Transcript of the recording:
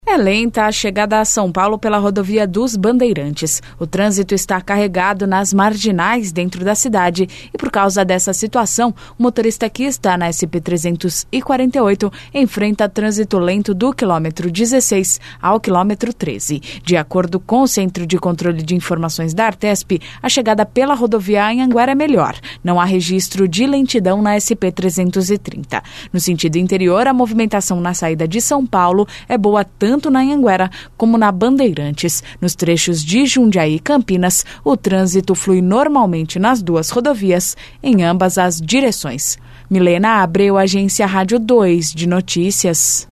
É lenta a chegada a São Paulo pela rodovia dos Bandeirantes. O trânsito está carregado nas marginais dentro da cidade e, por causa dessa situação, o motorista que está na SP-348 enfrenta trânsito lento do quilômetro 16 ao quilômetro 13. De acordo com o Centro de Controle de Informações da Artesp, a chegada pela rodovia Anhanguera é melhor. Não há registro de lentidão na SP-330. No sentido interior, a movimentação na saída de São Paulo é boa tanto na Anhanguera como na Bandeirantes. Nos trechos de Jundiaí e Campinas, o trânsito flui normalmente nas duas rodovias, em ambas as direções. Milena Abreu, Agência Rádio 2 de Notícias.